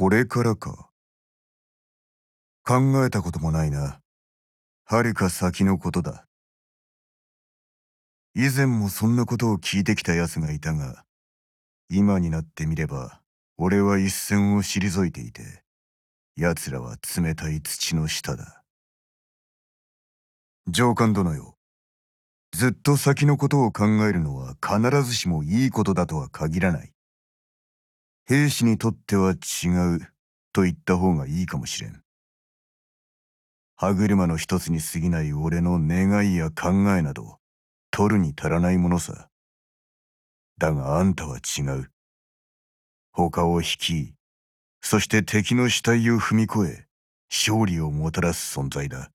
これからか。考えたこともないな。遥か先のことだ。以前もそんなことを聞いてきた奴がいたが、今になってみれば、俺は一線を退いていて、奴らは冷たい土の下だ。上官殿よ。ずっと先のことを考えるのは必ずしもいいことだとは限らない。兵士にとっては違うと言った方がいいかもしれん。歯車の一つに過ぎない俺の願いや考えなど、取るに足らないものさ。だがあんたは違う。他を率い、そして敵の死体を踏み越え、勝利をもたらす存在だ。